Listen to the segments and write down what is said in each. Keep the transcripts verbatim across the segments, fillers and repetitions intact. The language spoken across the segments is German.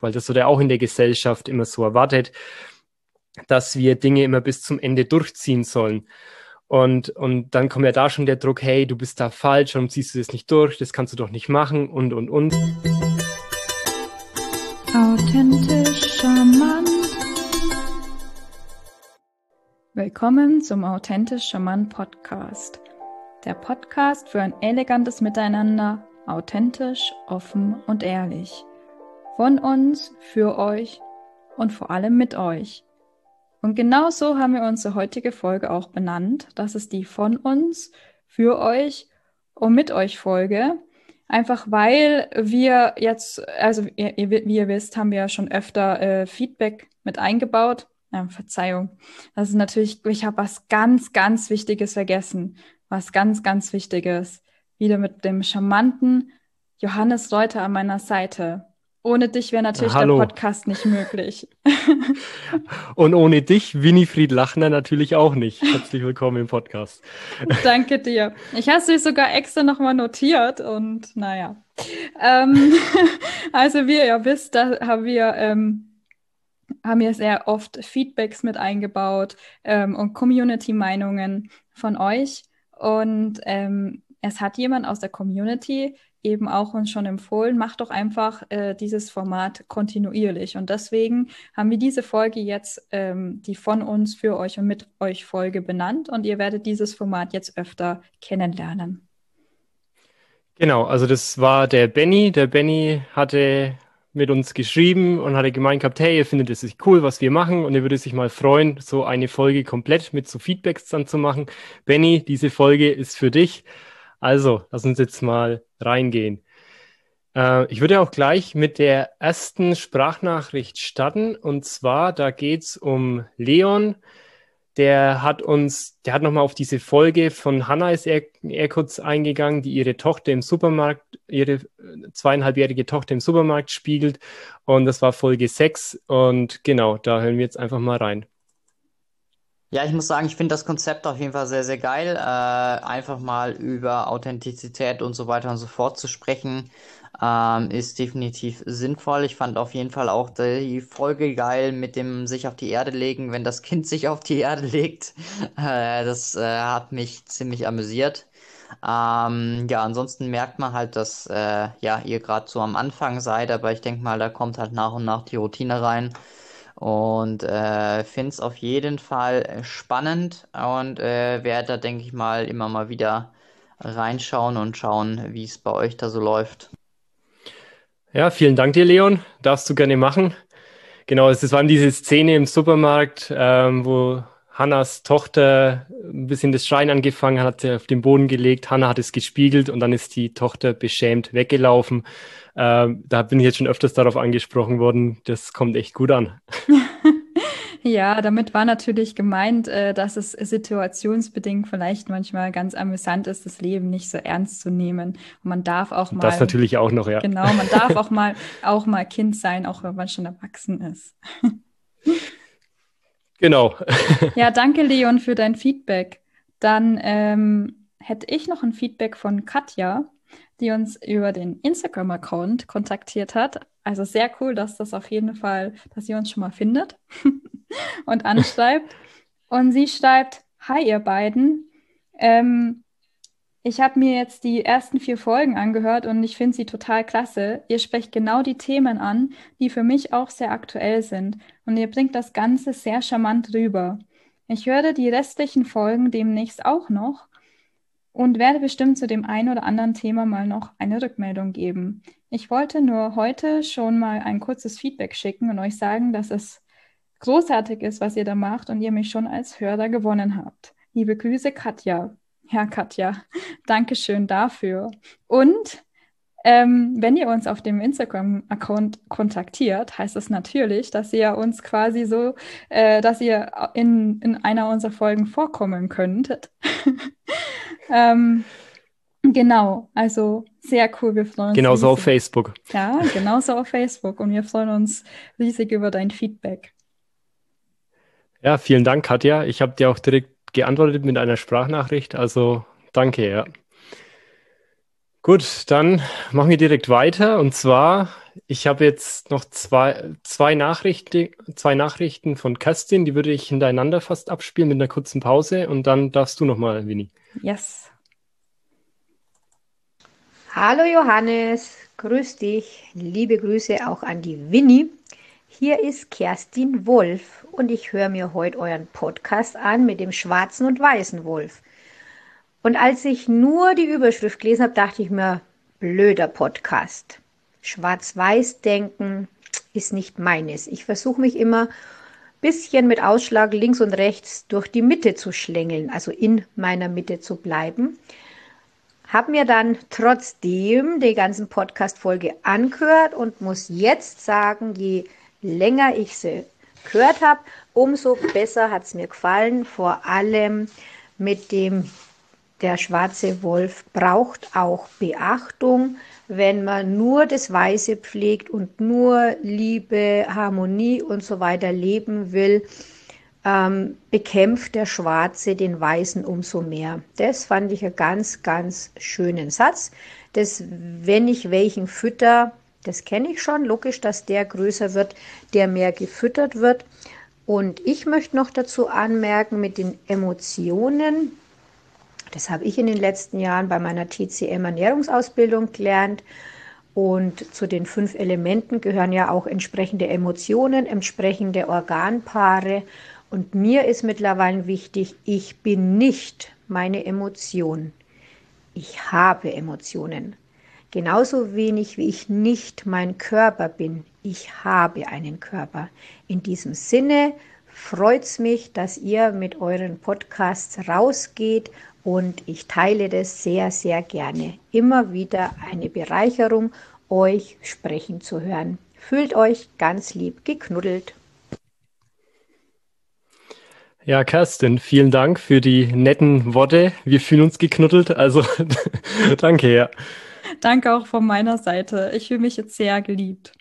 weil das wird ja auch in der Gesellschaft immer so erwartet, dass wir Dinge immer bis zum Ende durchziehen sollen. Und, und dann kommt ja da schon der Druck, hey, du bist da falsch, warum ziehst du das nicht durch, das kannst du doch nicht machen und, und, und. Authentisch charmant. Willkommen zum Authentisch charmant Podcast. Der Podcast für ein elegantes Miteinander, authentisch, offen und ehrlich. Von uns, für euch und vor allem mit euch. Und genau so haben wir unsere heutige Folge auch benannt. Das ist die von uns, für euch und mit euch Folge. Einfach weil wir jetzt, also ihr, wie ihr wisst, haben wir ja schon öfter äh, Feedback mit eingebaut. Ja, Verzeihung. Das ist natürlich, ich habe was ganz, ganz Wichtiges vergessen. Was ganz, ganz Wichtiges. Wieder mit dem charmanten Johannes Reuter an meiner Seite. Ohne dich wäre natürlich Hallo. der Podcast nicht möglich. Und ohne dich, Winifried Lachner, natürlich auch nicht. Herzlich willkommen im Podcast. Danke dir. Ich habe es sogar extra nochmal notiert und naja. Ähm, also wie ihr wisst, da haben wir, ähm, haben wir sehr oft Feedbacks mit eingebaut ähm, und Community-Meinungen von euch. Und ähm, es hat jemand aus der Community eben auch uns schon empfohlen, macht doch einfach äh, dieses Format kontinuierlich. Und deswegen haben wir diese Folge jetzt, ähm, die von uns, für euch und mit euch Folge benannt. Und ihr werdet dieses Format jetzt öfter kennenlernen. Genau, also das war der Benny. Der Benny hatte mit uns geschrieben und hatte gemeint gehabt, hey, ihr findet es cool, was wir machen und er würde sich mal freuen, so eine Folge komplett mit so Feedbacks dann zu machen. Benny, diese Folge ist für dich. Also, lass uns jetzt mal reingehen. Äh, ich würde auch gleich mit der ersten Sprachnachricht starten. Und zwar, da geht es um Leon. Der hat uns, der hat nochmal auf diese Folge von Hannah ist er, er kurz eingegangen, die ihre Tochter im Supermarkt, ihre zweieinhalbjährige Tochter im Supermarkt spiegelt. Und das war Folge sechs. Und genau, da hören wir jetzt einfach mal rein. Ja, ich muss sagen, ich finde das Konzept auf jeden Fall sehr, sehr geil. Äh, einfach mal über Authentizität und so weiter und so fort zu sprechen, ähm, ist definitiv sinnvoll. Ich fand auf jeden Fall auch die Folge geil mit dem sich auf die Erde legen, wenn das Kind sich auf die Erde legt. Äh, das äh, hat mich ziemlich amüsiert. Ähm, ja, ansonsten merkt man halt, dass äh, ja, ihr gerade so am Anfang seid, aber ich denke mal, da kommt halt nach und nach die Routine rein. Und äh, finde es auf jeden Fall spannend und äh, werde da, denke ich mal, immer mal wieder reinschauen und schauen, wie es bei euch da so läuft. Ja, vielen Dank dir, Leon. Darfst du gerne machen. Genau, es war diese Szene im Supermarkt, ähm, wo Hannas Tochter ein bisschen das Schreien angefangen hat, hat sie auf den Boden gelegt. Hannah hat es gespiegelt und dann ist die Tochter beschämt weggelaufen. Ähm, da bin ich jetzt schon öfters darauf angesprochen worden. Das kommt echt gut an. Ja, damit war natürlich gemeint, äh, dass es situationsbedingt vielleicht manchmal ganz amüsant ist, das Leben nicht so ernst zu nehmen. Und man darf auch mal. Das natürlich auch noch, ja. Genau, man darf auch mal auch mal Kind sein, auch wenn man schon erwachsen ist. Genau. Ja, danke, Leon, für dein Feedback. Dann ähm, hätte ich noch ein Feedback von Katja, die uns über den Instagram-Account kontaktiert hat. Also sehr cool, dass das auf jeden Fall, dass sie uns schon mal findet und anschreibt. Und sie schreibt: Hi, ihr beiden. Ähm, ich habe mir jetzt die ersten vier Folgen angehört und ich finde sie total klasse. Ihr sprecht genau die Themen an, die für mich auch sehr aktuell sind. Und ihr bringt das Ganze sehr charmant rüber. Ich höre die restlichen Folgen demnächst auch noch und werde bestimmt zu dem einen oder anderen Thema mal noch eine Rückmeldung geben. Ich wollte nur heute schon mal ein kurzes Feedback schicken und euch sagen, dass es großartig ist, was ihr da macht und ihr mich schon als Hörer gewonnen habt. Liebe Grüße, Katja. Ja, Katja, Dankeschön dafür. Und ähm, wenn ihr uns auf dem Instagram-Account kontaktiert, heißt das natürlich, dass ihr uns quasi so, äh, dass ihr in, in einer unserer Folgen vorkommen könntet. ähm, genau, also sehr cool. Wir freuen uns Genauso riesig. auf Facebook. Ja, genauso auf Facebook. Und wir freuen uns riesig über dein Feedback. Ja, vielen Dank, Katja. Ich habe dir auch direkt geantwortet mit einer Sprachnachricht. Also danke, ja. Gut, dann machen wir direkt weiter. Und zwar, ich habe jetzt noch zwei, zwei Nachrichten, zwei Nachrichten von Kerstin, die würde ich hintereinander fast abspielen mit einer kurzen Pause und dann darfst du nochmal, Winnie. Yes. Hallo Johannes, grüß dich. Liebe Grüße auch an die Winnie. Hier ist Kerstin Wolf und ich höre mir heute euren Podcast an mit dem schwarzen und weißen Wolf. Und als ich nur die Überschrift gelesen habe, dachte ich mir, blöder Podcast. Schwarz-Weiß denken ist nicht meines. Ich versuche mich immer ein bisschen mit Ausschlag links und rechts durch die Mitte zu schlängeln, also in meiner Mitte zu bleiben. Habe mir dann trotzdem die ganzen Podcast-Folge angehört und muss jetzt sagen, je länger ich sie gehört habe, umso besser hat es mir gefallen. Vor allem mit dem, der schwarze Wolf braucht auch Beachtung. Wenn man nur das Weiße pflegt und nur Liebe, Harmonie und so weiter leben will, ähm, bekämpft der Schwarze den Weißen umso mehr. Das fand ich einen ganz, ganz schönen Satz. Das, wenn ich welchen fütter, das kenne ich schon, logisch, dass der größer wird, der mehr gefüttert wird. Und ich möchte noch dazu anmerken, mit den Emotionen, das habe ich in den letzten Jahren bei meiner T C M-Ernährungsausbildung gelernt. Und zu den fünf Elementen gehören ja auch entsprechende Emotionen, entsprechende Organpaare. Und mir ist mittlerweile wichtig, ich bin nicht meine Emotion. Ich habe Emotionen. Genauso wenig wie ich nicht mein Körper bin. Ich habe einen Körper. In diesem Sinne freut es mich, dass ihr mit euren Podcasts rausgeht und ich teile das sehr, sehr gerne. Immer wieder eine Bereicherung, euch sprechen zu hören. Fühlt euch ganz lieb geknuddelt. Ja, Kerstin, vielen Dank für die netten Worte. Wir fühlen uns geknuddelt, also danke, ja. Danke auch von meiner Seite. Ich fühle mich jetzt sehr geliebt.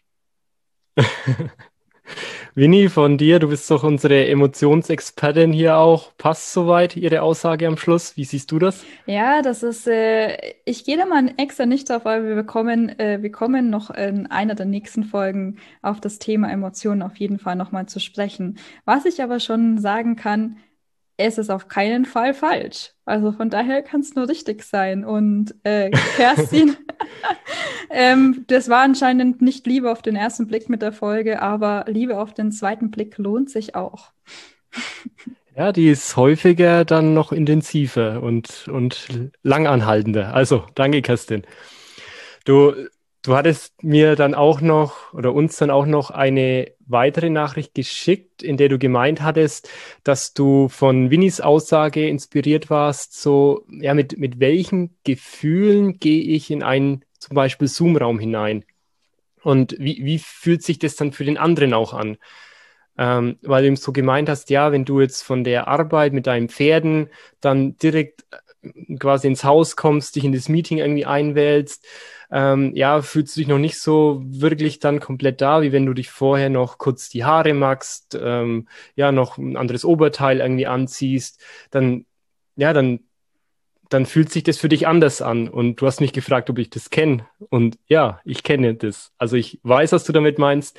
Winnie, von dir, du bist doch unsere Emotionsexpertin hier auch. Passt soweit Ihre Aussage am Schluss? Wie siehst du das? Ja, das ist, äh, ich gehe da mal extra nicht drauf, weil wir bekommen, äh, wir kommen noch in einer der nächsten Folgen auf das Thema Emotionen auf jeden Fall nochmal zu sprechen. Was ich aber schon sagen kann, es ist auf keinen Fall falsch. Also von daher kann es nur richtig sein. Und äh, Kerstin, ähm, das war anscheinend nicht Liebe auf den ersten Blick mit der Folge, aber Liebe auf den zweiten Blick lohnt sich auch. Ja, die ist häufiger dann noch intensiver und, und langanhaltender. Also, danke, Kerstin. Du, du hattest mir dann auch noch oder uns dann auch noch eine weitere Nachricht geschickt, in der du gemeint hattest, dass du von Winnies Aussage inspiriert warst, so, ja, mit, mit welchen Gefühlen gehe ich in einen zum Beispiel Zoom-Raum hinein? Und wie, wie fühlt sich das dann für den anderen auch an? Ähm, weil du eben so gemeint hast, ja, wenn du jetzt von der Arbeit mit deinen Pferden dann direkt äh, quasi ins Haus kommst, dich in das Meeting irgendwie einwählst, ähm, ja, fühlst du dich noch nicht so wirklich dann komplett da, wie wenn du dich vorher noch kurz die Haare machst, ähm, ja, noch ein anderes Oberteil irgendwie anziehst, dann, ja, dann, dann fühlt sich das für dich anders an. Und du hast mich gefragt, ob ich das kenne. Und ja, ich kenne das. Also ich weiß, was du damit meinst.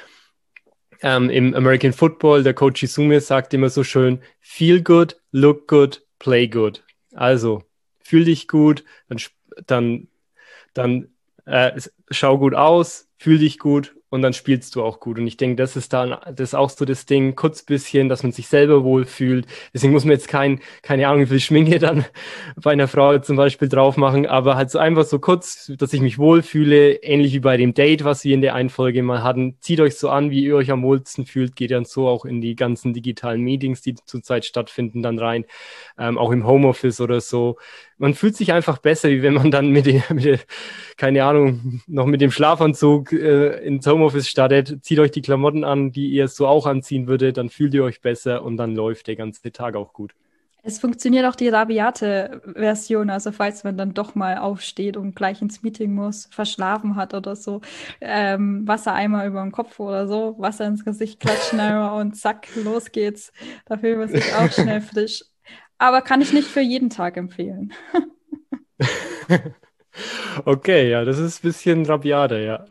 Ähm, Im American Football, der Coach Izume sagt immer so schön, feel good, look good, play good. Also, fühl dich gut, dann, dann, dann äh, schau gut aus, fühl dich gut und dann spielst du auch gut. Und ich denke, das ist dann das ist auch so das Ding, kurz bisschen, dass man sich selber wohlfühlt. Deswegen muss man jetzt kein, keine Ahnung, wie viel Schminke dann bei einer Frau zum Beispiel drauf machen, aber halt so einfach so kurz, dass ich mich wohlfühle, ähnlich wie bei dem Date, was wir in der einen Folge mal hatten. Zieht euch so an, wie ihr euch am wohlsten fühlt, geht dann so auch in die ganzen digitalen Meetings, die zurzeit stattfinden, dann rein, ähm, auch im Homeoffice oder so. Man fühlt sich einfach besser, wie wenn man dann mit, den, mit der, keine Ahnung, noch mit dem Schlafanzug äh, ins Homeoffice startet. Zieht euch die Klamotten an, die ihr so auch anziehen würdet, dann fühlt ihr euch besser und dann läuft der ganze Tag auch gut. Es funktioniert auch die rabiate Version, also falls man dann doch mal aufsteht und gleich ins Meeting muss, verschlafen hat oder so, ähm, Wassereimer über den Kopf oder so, Wasser ins Gesicht klatschen und zack, los geht's. Da fühlt man sich auch schnell frisch. Aber kann ich nicht für jeden Tag empfehlen. Okay, ja, das ist ein bisschen rabiater, ja.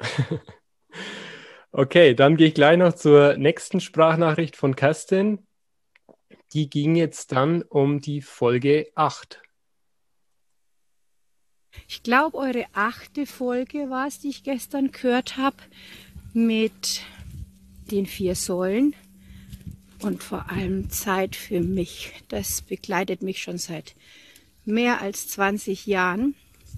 Okay, dann gehe ich gleich noch zur nächsten Sprachnachricht von Kerstin. Die ging jetzt dann um die Folge acht. Ich glaube, eure achte Folge war es, die ich gestern gehört habe, mit den vier Säulen und vor allem Zeit für mich. Das begleitet mich schon seit mehr als zwanzig Jahren,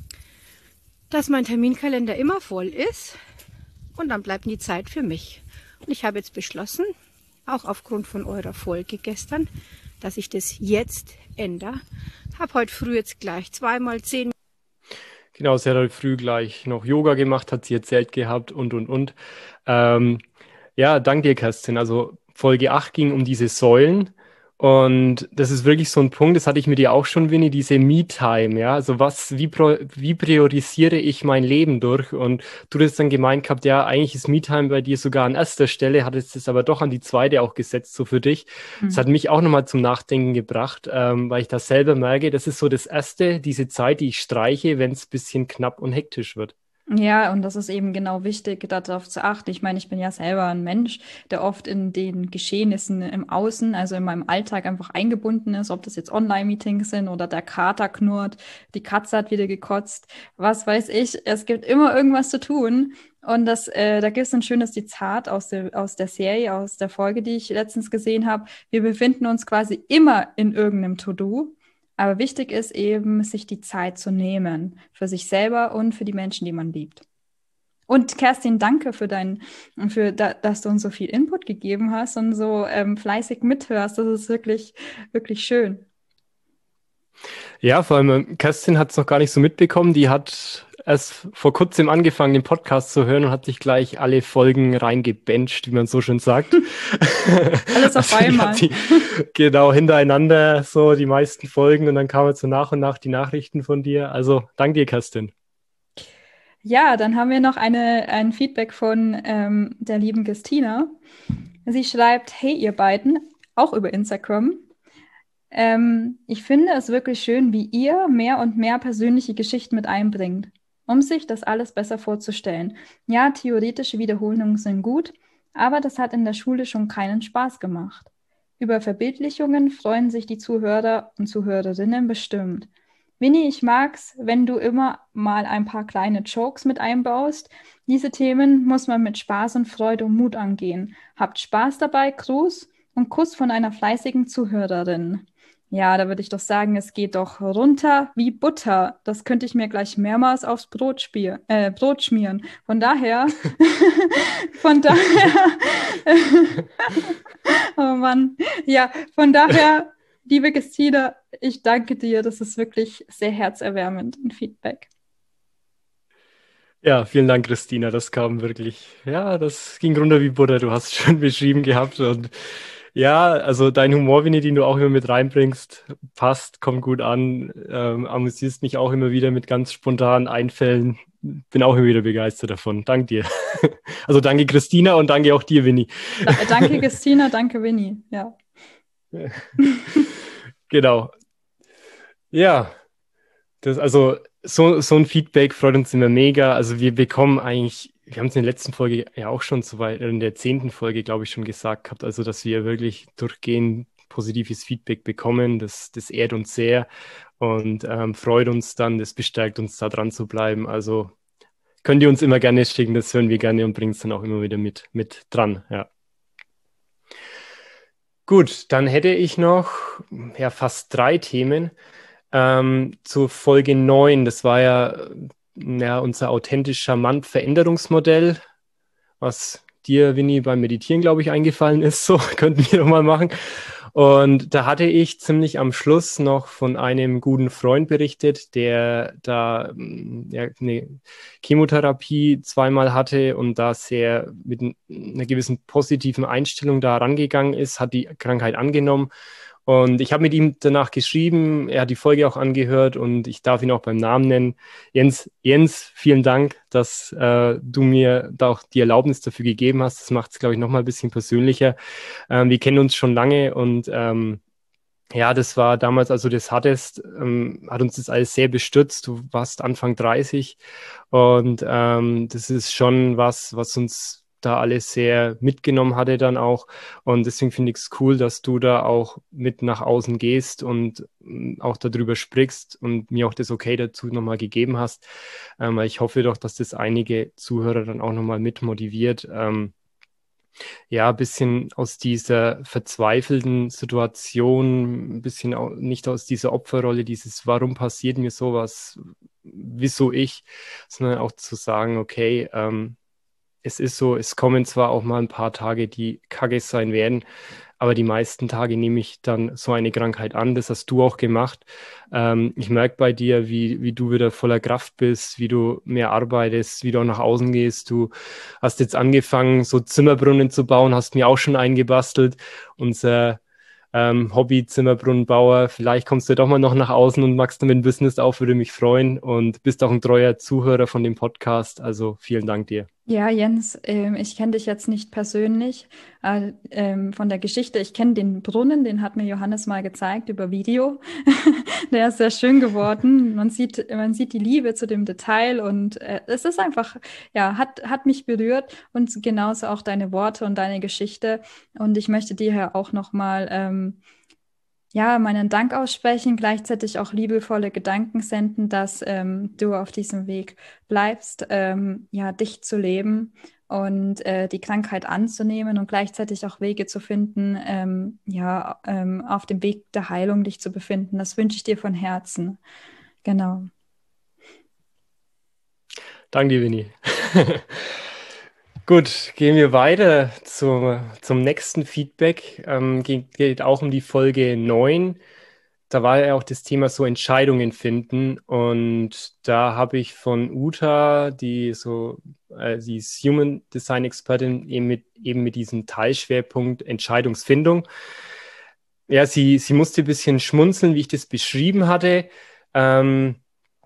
dass mein Terminkalender immer voll ist und dann bleibt nie Zeit für mich. Und ich habe jetzt beschlossen, auch aufgrund von eurer Folge gestern, dass ich das jetzt ändere. Habe heute früh jetzt gleich zweimal zehn Genau, sie hat heute früh gleich noch Yoga gemacht, hat sie erzählt gehabt und, und, und. Ähm, ja, danke dir, Kerstin. Also Folge acht ging um diese Säulen und das ist wirklich so ein Punkt, das hatte ich mit dir auch schon, Winnie, diese Me-Time, ja. Also was, wie, pro, wie priorisiere ich mein Leben durch? Und du hast dann gemeint gehabt, ja, eigentlich ist Me-Time bei dir sogar an erster Stelle, hattest es aber doch an die zweite auch gesetzt, so für dich. Das Mhm. hat mich auch nochmal zum Nachdenken gebracht, ähm, weil ich das selber merke, das ist so das Erste, diese Zeit, die ich streiche, wenn es ein bisschen knapp und hektisch wird. Ja, und das ist eben genau wichtig, darauf zu achten. Ich meine, ich bin ja selber ein Mensch, der oft in den Geschehnissen im Außen, also in meinem Alltag einfach eingebunden ist, ob das jetzt Online-Meetings sind oder der Kater knurrt, die Katze hat wieder gekotzt, was weiß ich. Es gibt immer irgendwas zu tun. Und das, äh, da gibt es ein schönes Zitat aus der, aus der Serie, aus der Folge, die ich letztens gesehen habe. Wir befinden uns quasi immer in irgendeinem To-Do. Aber wichtig ist eben, sich die Zeit zu nehmen für sich selber und für die Menschen, die man liebt. Und Kerstin, danke für dein, für da, dass du uns so viel Input gegeben hast und so ähm, fleißig mithörst. Das ist wirklich, wirklich schön. Ja, vor allem ähm, Kerstin hat es noch gar nicht so mitbekommen. Die hat erst vor kurzem angefangen, den Podcast zu hören und hat sich gleich alle Folgen reingebencht, wie man so schön sagt. Alles auf Also die einmal. hat die genau hintereinander so die meisten Folgen und dann kamen jetzt so nach und nach die Nachrichten von dir. Also danke dir, Kerstin. Ja, dann haben wir noch eine, ein Feedback von ähm, der lieben Christina. Sie schreibt, hey ihr beiden, auch über Instagram. Ähm, ich finde es wirklich schön, wie ihr mehr und mehr persönliche Geschichten mit einbringt, um sich das alles besser vorzustellen. Ja, theoretische Wiederholungen sind gut, aber das hat in der Schule schon keinen Spaß gemacht. Über Verbildlichungen freuen sich die Zuhörer und Zuhörerinnen bestimmt. Winnie, ich mag's, wenn du immer mal ein paar kleine Jokes mit einbaust. Diese Themen muss man mit Spaß und Freude und Mut angehen. Habt Spaß dabei, Gruß und Kuss von einer fleißigen Zuhörerin. Ja, da würde ich doch sagen, es geht doch runter wie Butter. Das könnte ich mir gleich mehrmals aufs Brot, spier, äh, Brot schmieren. Von daher, von daher, oh Mann, ja, von daher, liebe Christina, ich danke dir. Das ist wirklich sehr herzerwärmend, ein Feedback. Ja, vielen Dank, Christina. Das kam wirklich, ja, das ging runter wie Butter. Du hast es schon beschrieben gehabt. Und ja, also dein Humor, Winnie, den du auch immer mit reinbringst, passt, kommt gut an. Ähm, amüsierst mich auch immer wieder mit ganz spontanen Einfällen. Bin auch immer wieder begeistert davon. Dank dir. Also danke, Christina, und danke auch dir, Winnie. Da, danke, Christina, danke, Winnie. Ja. Genau. Ja, das, also so, so ein Feedback freut uns immer mega. Also wir bekommen eigentlich, wir haben es in der letzten Folge ja auch schon so weit, in der zehnten Folge, glaube ich, schon gesagt gehabt, also dass wir wirklich durchgehend positives Feedback bekommen. Das, das ehrt uns sehr und ähm, freut uns dann, das bestärkt uns, da dran zu bleiben. Also könnt ihr uns immer gerne schicken, das hören wir gerne und bringen es dann auch immer wieder mit, mit dran, ja. Gut, dann hätte ich noch ja, fast drei Themen. Ähm, zur Folge neun, das war ja, ja unser authentisch charmant Veränderungsmodell, was dir, Winnie, beim Meditieren, glaube ich, eingefallen ist. So könnten wir doch mal machen. Und da hatte ich ziemlich am Schluss noch von einem guten Freund berichtet, der da ja, eine Chemotherapie zweimal hatte und da sehr mit einer gewissen positiven Einstellung da rangegangen ist, hat die Krankheit angenommen. Und ich habe mit ihm danach geschrieben, er hat die Folge auch angehört und ich darf ihn auch beim Namen nennen. Jens, Jens, vielen Dank, dass äh, du mir da auch die Erlaubnis dafür gegeben hast. Das macht es, glaube ich, noch mal ein bisschen persönlicher. Ähm, wir kennen uns schon lange und ähm, ja, das war damals, als du das hattest, ähm, hat uns das alles sehr bestürzt. Du warst Anfang dreißig und ähm, das ist schon was, was uns da alles sehr mitgenommen hatte dann auch. Und deswegen finde ich es cool, dass du da auch mit nach außen gehst und ähm, auch darüber sprichst und mir auch das Okay dazu nochmal gegeben hast. Ähm, weil ich hoffe doch, dass das einige Zuhörer dann auch nochmal mit motiviert. Ähm, ja, ein bisschen aus dieser verzweifelten Situation, ein bisschen au- nicht aus dieser Opferrolle, dieses Warum passiert mir sowas, wieso ich, sondern auch zu sagen, okay, ähm, es ist so, es kommen zwar auch mal ein paar Tage, die kacke sein werden, aber die meisten Tage nehme ich dann so eine Krankheit an. Das hast du auch gemacht. Ähm, ich merke bei dir, wie, wie du wieder voller Kraft bist, wie du mehr arbeitest, wie du auch nach außen gehst. Du hast jetzt angefangen, so Zimmerbrunnen zu bauen, hast mir auch schon eingebastelt. Unser ähm, Hobby-Zimmerbrunnenbauer. Vielleicht kommst du doch mal noch nach außen und machst damit ein Business auf, würde mich freuen. Und bist auch ein treuer Zuhörer von dem Podcast. Also vielen Dank dir. Ja, Jens, ähm, ich kenne dich jetzt nicht persönlich äh, ähm, von der Geschichte. Ich kenne den Brunnen, den hat mir Johannes mal gezeigt über Video. Der ist sehr schön geworden. Man sieht, man sieht die Liebe zu dem Detail und äh, es ist einfach, ja, hat, hat mich berührt und genauso auch deine Worte und deine Geschichte. Und ich möchte dir ja auch nochmal ähm, ja, meinen Dank aussprechen, gleichzeitig auch liebevolle Gedanken senden, dass ähm, du auf diesem Weg bleibst, ähm, ja, dich zu leben und äh, die Krankheit anzunehmen und gleichzeitig auch Wege zu finden, ähm, ja, ähm, auf dem Weg der Heilung dich zu befinden. Das wünsche ich dir von Herzen. Genau. Danke dir, Winnie. Gut, gehen wir weiter zum, zum nächsten Feedback. Ähm, geht, geht auch um die Folge neun. Da war ja auch das Thema so Entscheidungen finden. Und da habe ich von Uta, die so, äh, sie ist Human Design Expertin, eben mit, eben mit diesem Teilschwerpunkt Entscheidungsfindung. Ja, sie, sie musste ein bisschen schmunzeln, wie ich das beschrieben hatte. Ähm,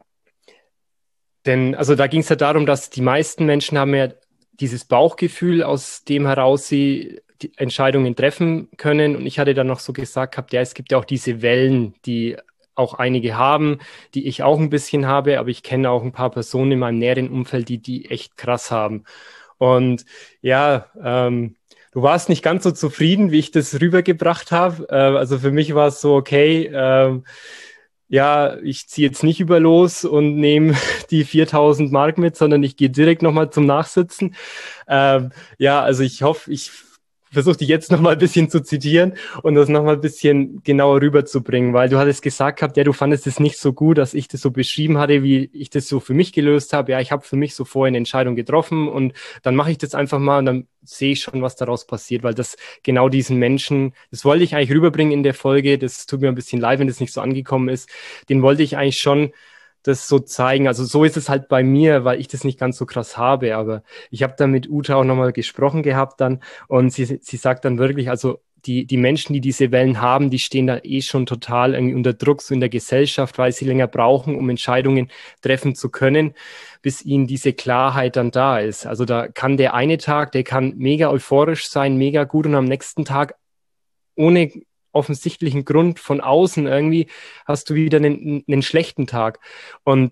denn, also da ging es ja darum, dass die meisten Menschen haben ja dieses Bauchgefühl, aus dem heraus sie die Entscheidungen treffen können. Und ich hatte dann noch so gesagt gehabt, ja, es gibt ja auch diese Wellen, die auch einige haben, die ich auch ein bisschen habe, aber ich kenne auch ein paar Personen in meinem näheren Umfeld, die die echt krass haben. Und ja, ähm, du warst nicht ganz so zufrieden, wie ich das rübergebracht habe. Äh, also für mich war es so, okay, ähm, ja, ich ziehe jetzt nicht über los und nehme die viertausend Mark mit, sondern ich gehe direkt nochmal zum Nachsitzen. Ähm, ja, also ich hoffe, ich versuche dich jetzt nochmal ein bisschen zu zitieren und das nochmal ein bisschen genauer rüberzubringen, weil du hattest gesagt gehabt, ja, du fandest es nicht so gut, dass ich das so beschrieben hatte, wie ich das so für mich gelöst habe. Ja, ich habe für mich so vorher eine Entscheidung getroffen und dann mache ich das einfach mal und dann sehe ich schon, was daraus passiert, weil das genau diesen Menschen, das wollte ich eigentlich rüberbringen in der Folge, das tut mir ein bisschen leid, wenn das nicht so angekommen ist, den wollte ich eigentlich schon das so zeigen. Also so ist es halt bei mir, weil ich das nicht ganz so krass habe, aber ich habe da mit Uta auch nochmal gesprochen gehabt dann und sie, sie sagt dann wirklich, also die, die Menschen, die diese Wellen haben, die stehen da eh schon total irgendwie unter Druck so in der Gesellschaft, weil sie länger brauchen, um Entscheidungen treffen zu können, bis ihnen diese Klarheit dann da ist. Also da kann der eine Tag, der kann mega euphorisch sein, mega gut und am nächsten Tag ohne offensichtlichen Grund von außen irgendwie hast du wieder einen, einen schlechten Tag. Und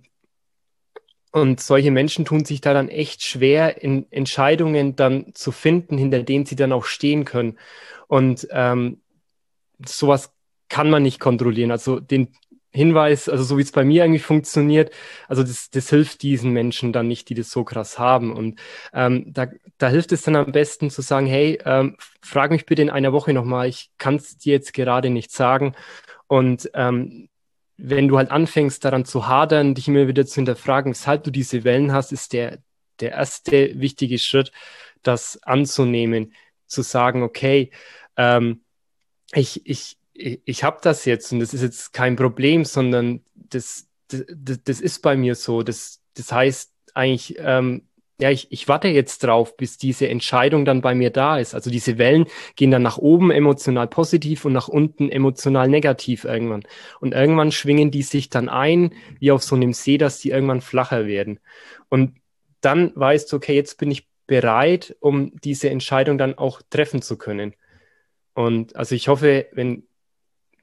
und solche Menschen tun sich da dann echt schwer, in Entscheidungen dann zu finden, hinter denen sie dann auch stehen können. Und ähm, sowas kann man nicht kontrollieren. Also den Hinweis, also so wie es bei mir eigentlich funktioniert, also das, das hilft diesen Menschen dann nicht, die das so krass haben. Und ähm, da, da hilft es dann am besten zu sagen, hey, ähm, frag mich bitte in einer Woche nochmal, ich kann es dir jetzt gerade nicht sagen. Und ähm, wenn du halt anfängst, daran zu hadern, dich immer wieder zu hinterfragen, weshalb du diese Wellen hast, ist der, der erste wichtige Schritt, das anzunehmen, zu sagen, okay, ähm, ich, ich, ich, ich habe das jetzt und das ist jetzt kein Problem, sondern das, das, das ist bei mir so. Das, das heißt eigentlich, ähm, ja, ich, ich warte jetzt drauf, bis diese Entscheidung dann bei mir da ist. Also diese Wellen gehen dann nach oben emotional positiv und nach unten emotional negativ irgendwann. Und irgendwann schwingen die sich dann ein, wie auf so einem See, dass die irgendwann flacher werden. Und dann weißt du, okay, jetzt bin ich bereit, um diese Entscheidung dann auch treffen zu können. Und also ich hoffe, wenn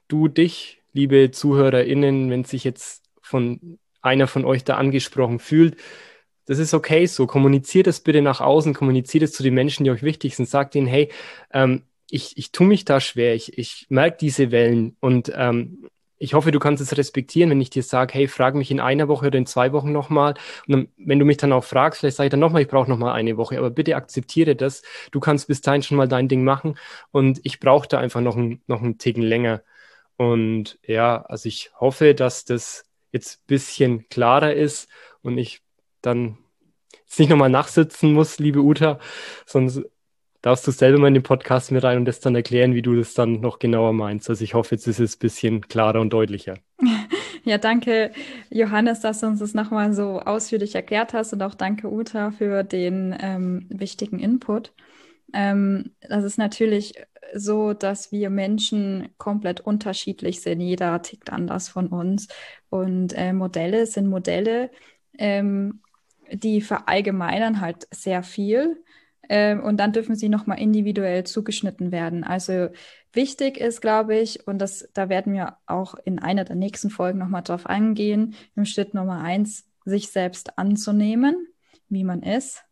du dich, liebe ZuhörerInnen, wenn sich jetzt von einer von euch da angesprochen fühlt, das ist okay so. Kommuniziert es bitte nach außen, kommuniziert es zu den Menschen, die euch wichtig sind. Sagt ihnen, hey, ähm, ich, ich tue mich da schwer, ich, ich merke diese Wellen und ähm, ich hoffe, du kannst es respektieren, wenn ich dir sage, hey, frag mich in einer Woche oder in zwei Wochen nochmal. Und dann, wenn du mich dann auch fragst, vielleicht sage ich dann nochmal, ich brauche nochmal eine Woche. Aber bitte akzeptiere das. Du kannst bis dahin schon mal dein Ding machen und ich brauche da einfach noch, ein, noch einen Ticken länger. Und ja, also ich hoffe, dass das jetzt ein bisschen klarer ist und ich dann jetzt nicht nochmal nachsitzen muss, liebe Uta, sonst darfst du selber mal in den Podcast mit rein und das dann erklären, wie du das dann noch genauer meinst. Also ich hoffe, jetzt ist es ein bisschen klarer und deutlicher. Ja, danke, Johannes, dass du uns das nochmal so ausführlich erklärt hast und auch danke, Uta, für den ähm, wichtigen Input. Ähm, das ist natürlich so, dass wir Menschen komplett unterschiedlich sind. Jeder tickt anders von uns und äh, Modelle sind Modelle, ähm, die verallgemeinern halt sehr viel. Ähm, und dann dürfen sie nochmal individuell zugeschnitten werden. Also wichtig ist, glaube ich, und das, da werden wir auch in einer der nächsten Folgen nochmal drauf eingehen, im Schritt Nummer eins, sich selbst anzunehmen, wie man ist.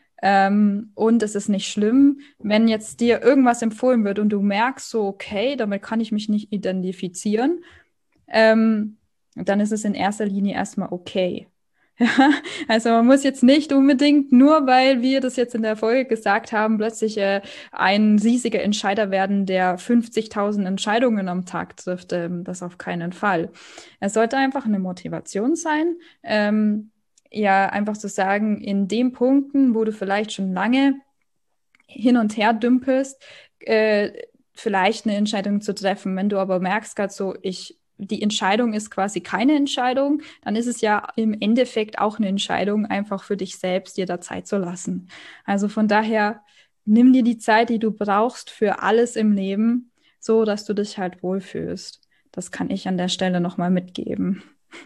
Ähm, und es ist nicht schlimm, wenn jetzt dir irgendwas empfohlen wird und du merkst so, okay, damit kann ich mich nicht identifizieren, ähm, dann ist es in erster Linie erstmal okay. Ja, also man muss jetzt nicht unbedingt, nur weil wir das jetzt in der Folge gesagt haben, plötzlich äh, ein riesiger Entscheider werden, der fünfzigtausend Entscheidungen am Tag trifft. Ähm, das auf keinen Fall. Es sollte einfach eine Motivation sein, ähm, ja, einfach zu sagen, in den Punkten, wo du vielleicht schon lange hin und her dümpelst, äh, vielleicht eine Entscheidung zu treffen. Wenn du aber merkst, gerade so, ich die Entscheidung ist quasi keine Entscheidung, dann ist es ja im Endeffekt auch eine Entscheidung, einfach für dich selbst dir da Zeit zu lassen. Also von daher, nimm dir die Zeit, die du brauchst für alles im Leben, so dass du dich halt wohlfühlst. Das kann ich an der Stelle nochmal mitgeben.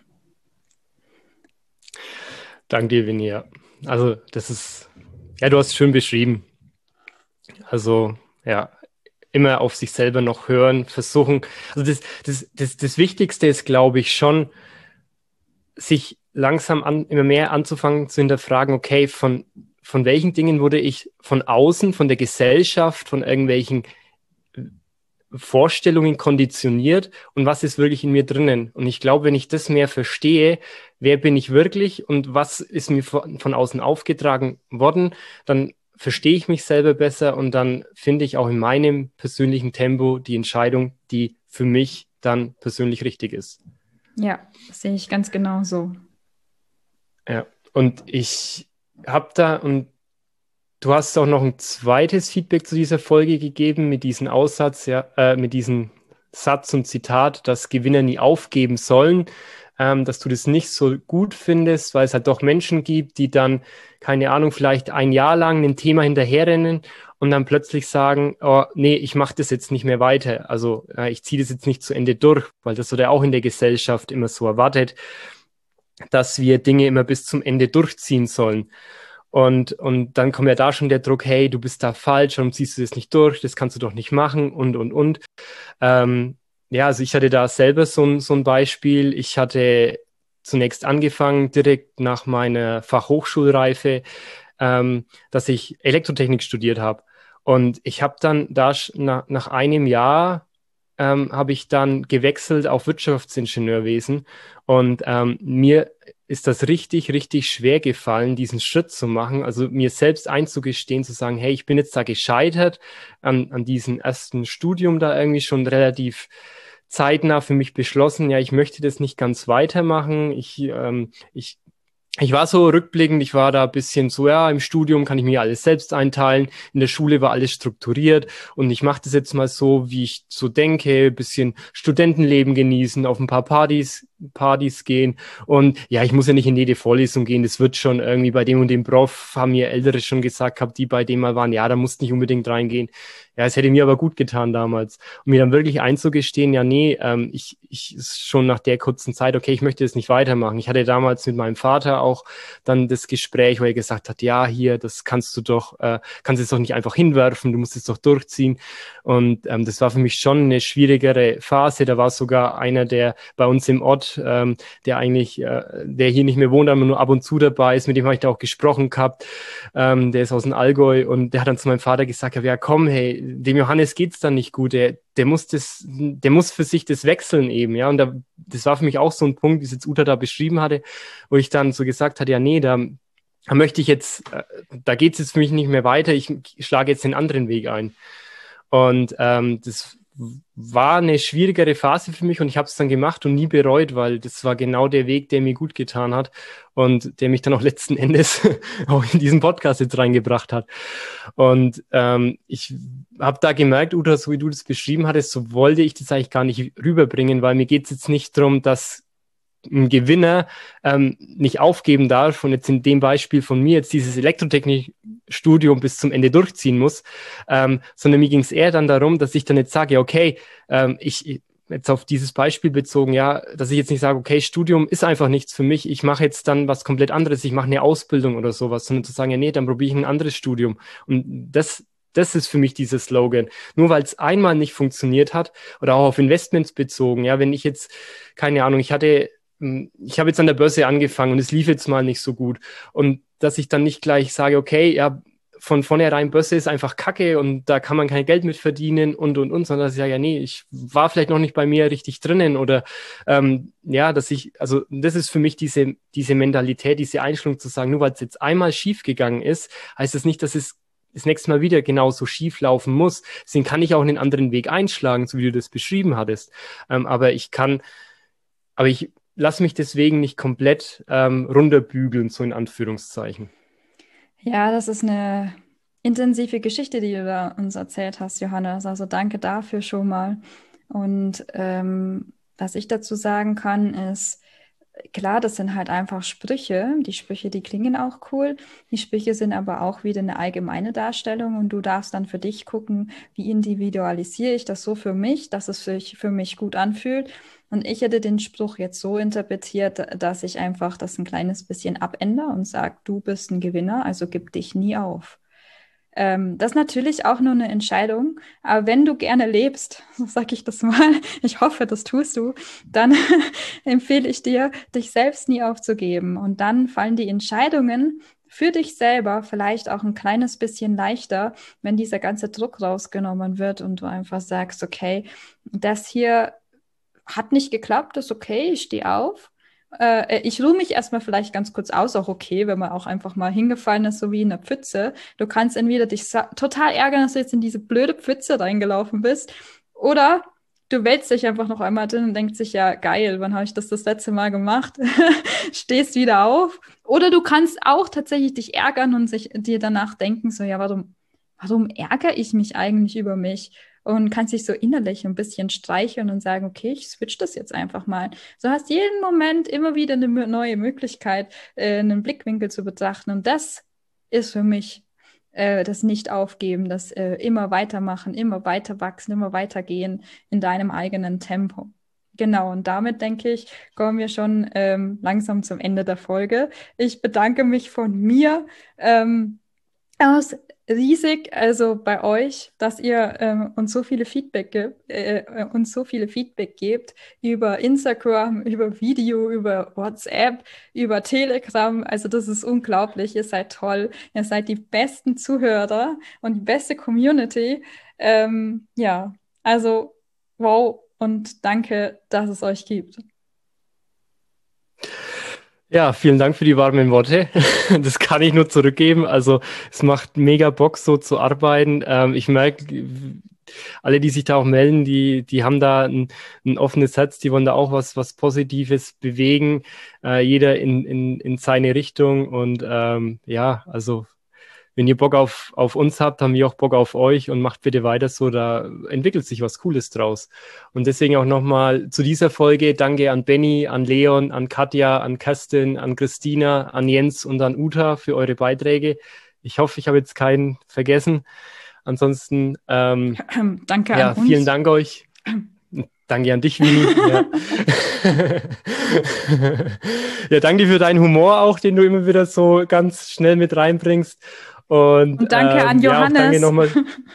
Danke dir, Vinia. Also das ist, ja, du hast es schön beschrieben. Also, ja, immer auf sich selber noch hören, versuchen. Also das, das, das, das Wichtigste ist, glaube ich, schon, sich langsam an, immer mehr anzufangen zu hinterfragen, okay, von, von welchen Dingen wurde ich von außen, von der Gesellschaft, von irgendwelchen Vorstellungen konditioniert und was ist wirklich in mir drinnen? Und ich glaube, wenn ich das mehr verstehe, wer bin ich wirklich und was ist mir von, von außen aufgetragen worden, dann verstehe ich mich selber besser und dann finde ich auch in meinem persönlichen Tempo die Entscheidung, die für mich dann persönlich richtig ist. Ja, das sehe ich ganz genau so. Ja, und ich habe da, und du hast auch noch ein zweites Feedback zu dieser Folge gegeben mit diesem Aussatz, ja, äh, mit diesem Satz und Zitat, dass Gewinner nie aufgeben sollen, ähm, dass du das nicht so gut findest, weil es halt doch Menschen gibt, die dann, keine Ahnung, vielleicht ein Jahr lang ein Thema hinterherrennen und dann plötzlich sagen, oh, nee, ich mache das jetzt nicht mehr weiter. Also äh, ich ziehe das jetzt nicht zu Ende durch, weil das wird ja auch in der Gesellschaft immer so erwartet, dass wir Dinge immer bis zum Ende durchziehen sollen. Und, und dann kommt ja da schon der Druck, hey, du bist da falsch, warum ziehst du das nicht durch, das kannst du doch nicht machen und, und, und. Ähm, ja, also ich hatte da selber so ein, so ein Beispiel. Ich hatte zunächst angefangen, direkt nach meiner Fachhochschulreife, ähm, dass ich Elektrotechnik studiert habe. Und ich habe dann da nach, nach einem Jahr ähm, habe ich dann gewechselt auf Wirtschaftsingenieurwesen. Und ähm, mir ist das richtig, richtig schwer gefallen, diesen Schritt zu machen, also mir selbst einzugestehen, zu sagen, hey, ich bin jetzt da gescheitert an, an diesem ersten Studium da irgendwie schon relativ zeitnah für mich beschlossen, ja, ich möchte das nicht ganz weitermachen, ich, ähm, ich Ich war so rückblickend, ich war da ein bisschen so, ja, im Studium kann ich mir alles selbst einteilen, in der Schule war alles strukturiert und ich mache das jetzt mal so, wie ich so denke, ein bisschen Studentenleben genießen, auf ein paar Partys Partys gehen. Und ja, ich muss ja nicht in jede Vorlesung gehen. Das wird schon irgendwie bei dem und dem Prof, haben mir Ältere schon gesagt gehabt, die bei dem mal waren, ja, da musst nicht unbedingt reingehen. Ja, es hätte mir aber gut getan damals. Und mir dann wirklich einzugestehen, ja, nee, ähm, ich, ich schon nach der kurzen Zeit, okay, ich möchte das nicht weitermachen. Ich hatte damals mit meinem Vater auch dann das Gespräch, wo er gesagt hat, ja, hier, das kannst du doch, äh, kannst es doch nicht einfach hinwerfen, du musst es doch durchziehen. Und ähm, das war für mich schon eine schwierigere Phase. Da war sogar einer, der bei uns im Ort, ähm, der eigentlich, äh, der hier nicht mehr wohnt, aber nur ab und zu dabei ist, mit dem habe ich da auch gesprochen gehabt. Ähm, der ist aus dem Allgäu und der hat dann zu meinem Vater gesagt, ja, komm, hey, dem Johannes geht's dann nicht gut, der, der muss das, der muss für sich das wechseln eben, ja, und da, das war für mich auch so ein Punkt, wie es jetzt Uta da beschrieben hatte, wo ich dann so gesagt hatte, ja, nee, da, da möchte ich jetzt, da geht's jetzt für mich nicht mehr weiter, ich schlage jetzt den anderen Weg ein. Und ähm, das war eine schwierigere Phase für mich und ich habe es dann gemacht und nie bereut, weil das war genau der Weg, der mir gut getan hat und der mich dann auch letzten Endes auch in diesen Podcast jetzt reingebracht hat. Und ähm, ich habe da gemerkt, Uta, so wie du das beschrieben hattest, so wollte ich das eigentlich gar nicht rüberbringen, weil mir geht es jetzt nicht darum, dass ein Gewinner ähm, nicht aufgeben darf und jetzt in dem Beispiel von mir jetzt dieses Elektrotechnikstudium bis zum Ende durchziehen muss, ähm, sondern mir ging es eher dann darum, dass ich dann jetzt sage, okay, ähm, ich jetzt auf dieses Beispiel bezogen, ja, dass ich jetzt nicht sage, okay, Studium ist einfach nichts für mich, ich mache jetzt dann was komplett anderes, ich mache eine Ausbildung oder sowas, sondern zu sagen, ja, nee, dann probiere ich ein anderes Studium. Und das Das ist für mich dieser Slogan. Nur weil es einmal nicht funktioniert hat oder auch auf Investments bezogen, ja, wenn ich jetzt, keine Ahnung, ich hatte ich habe jetzt an der Börse angefangen und es lief jetzt mal nicht so gut. Und dass ich dann nicht gleich sage, okay, ja, von vornherein Börse ist einfach Kacke und da kann man kein Geld mit verdienen und, und, und, sondern dass ich sage, ja, nee, ich war vielleicht noch nicht bei mir richtig drinnen oder ähm, ja, dass ich, also das ist für mich diese, diese Mentalität, diese Einstellung zu sagen, nur weil es jetzt einmal schief gegangen ist, heißt das nicht, dass es das nächste Mal wieder genauso schief laufen muss. Deswegen kann ich auch einen anderen Weg einschlagen, so wie du das beschrieben hattest. Ähm, aber ich kann, aber ich lass mich deswegen nicht komplett ähm, runterbügeln, so in Anführungszeichen. Ja, das ist eine intensive Geschichte, die du da uns erzählt hast, Johannes. Also danke dafür schon mal. Und ähm, was ich dazu sagen kann, ist, klar, das sind halt einfach Sprüche. Die Sprüche, die klingen auch cool. Die Sprüche sind aber auch wieder eine allgemeine Darstellung und du darfst dann für dich gucken, wie individualisiere ich das so für mich, dass es sich für mich gut anfühlt. Und ich hätte den Spruch jetzt so interpretiert, dass ich einfach das ein kleines bisschen abändere und sage, du bist ein Gewinner, also gib dich nie auf. Ähm, das ist natürlich auch nur eine Entscheidung, aber wenn du gerne lebst, so sage ich das mal, ich hoffe, das tust du, dann empfehle ich dir, dich selbst nie aufzugeben. Und dann fallen die Entscheidungen für dich selber vielleicht auch ein kleines bisschen leichter, wenn dieser ganze Druck rausgenommen wird und du einfach sagst, okay, das hier hat nicht geklappt, ist okay, ich stehe auf. Äh, ich ruhe mich erstmal vielleicht ganz kurz aus, auch okay, wenn man auch einfach mal hingefallen ist, so wie in einer Pfütze. Du kannst entweder dich total ärgern, dass du jetzt in diese blöde Pfütze reingelaufen bist, oder du wälzt dich einfach noch einmal drin und denkst sich, ja, geil, wann habe ich das das letzte Mal gemacht? Stehst wieder auf. Oder du kannst auch tatsächlich dich ärgern und sich, dir danach denken, so, ja, warum, warum ärgere ich mich eigentlich über mich? Und kannst dich so innerlich ein bisschen streicheln und sagen, okay, ich switch das jetzt einfach mal. So hast jeden Moment immer wieder eine neue Möglichkeit, äh, einen Blickwinkel zu betrachten. Und das ist für mich äh, das Nicht-Aufgeben, das äh, immer weitermachen, immer weiter wachsen, immer weitergehen in deinem eigenen Tempo. Genau, und damit, denke ich, kommen wir schon ähm, langsam zum Ende der Folge. Ich bedanke mich von mir ähm, aus riesig, also bei euch, dass ihr ähm, uns so viele Feedback gibt, äh, uns so viele Feedback gebt über Instagram, über Video, über WhatsApp, über Telegram. Also das ist unglaublich. Ihr seid toll. Ihr seid die besten Zuhörer und die beste Community. Ähm, ja, also wow und danke, dass es euch gibt. Ja, vielen Dank für die warmen Worte. Das kann ich nur zurückgeben. Also es macht mega Bock, so zu arbeiten. Ähm, ich merke, alle, die sich da auch melden, die, die haben da ein, ein offenes Herz, die wollen da auch was, was Positives bewegen. Äh, jeder in, in, in seine Richtung. Und ähm, ja, also wenn ihr Bock auf, auf uns habt, haben wir auch Bock auf euch und macht bitte weiter so, da entwickelt sich was Cooles draus. Und deswegen auch nochmal zu dieser Folge danke an Benny, an Leon, an Katja, an Kerstin, an Christina, an Jens und an Uta für eure Beiträge. Ich hoffe, ich habe jetzt keinen vergessen. Ansonsten ähm, danke ja, an uns. vielen Dank euch. Danke an dich, Vini. Ja. Ja, danke für deinen Humor auch, den du immer wieder so ganz schnell mit reinbringst. Und, Und danke ähm, an ja, auch Johannes. danke nochmal.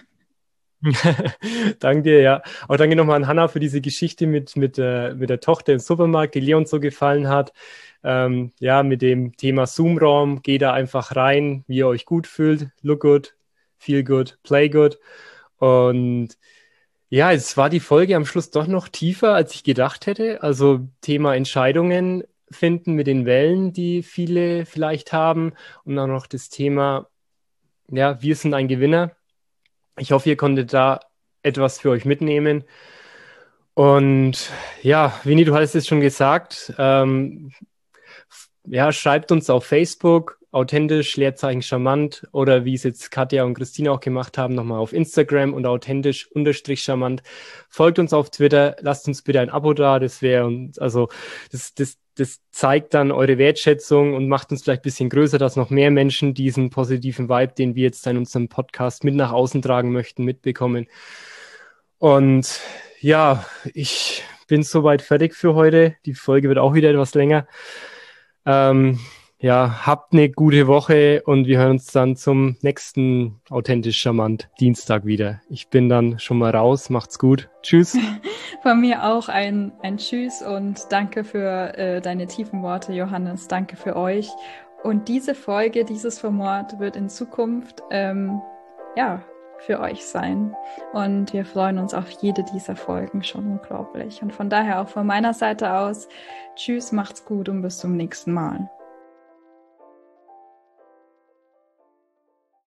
Danke dir, ja. Auch danke nochmal an Hannah für diese Geschichte mit, mit, äh, mit der Tochter im Supermarkt, die Leon so gefallen hat. Ähm, ja, mit dem Thema Zoom-Raum. Geht da einfach rein, wie ihr euch gut fühlt. Look good, feel good, play good. Und ja, es war die Folge am Schluss doch noch tiefer, als ich gedacht hätte. Also Thema Entscheidungen finden mit den Wellen, die viele vielleicht haben. Und dann noch das Thema, ja, wir sind ein Gewinner. Ich hoffe, ihr konntet da etwas für euch mitnehmen. Und ja, Vini, du hast es schon gesagt. Ähm, ja, schreibt uns auf Facebook, authentisch, Leerzeichen charmant, oder wie es jetzt Katja und Christina auch gemacht haben, nochmal auf Instagram und authentisch unterstrich charmant. Folgt uns auf Twitter, lasst uns bitte ein Abo da, das wäre uns, also das, das, das zeigt dann eure Wertschätzung und macht uns vielleicht ein bisschen größer, dass noch mehr Menschen diesen positiven Vibe, den wir jetzt in unserem Podcast mit nach außen tragen möchten, mitbekommen. Und ja, ich bin soweit fertig für heute. Die Folge wird auch wieder etwas länger. Ähm, ja, habt eine gute Woche und wir hören uns dann zum nächsten Authentisch Charmant Dienstag wieder. Ich bin dann schon mal raus. Macht's gut. Tschüss. Von mir auch ein, ein Tschüss und danke für äh, deine tiefen Worte, Johannes. Danke für euch. Und diese Folge, dieses Format wird in Zukunft ähm, ja, für euch sein. Und wir freuen uns auf jede dieser Folgen schon unglaublich. Und von daher auch von meiner Seite aus, tschüss, macht's gut und bis zum nächsten Mal.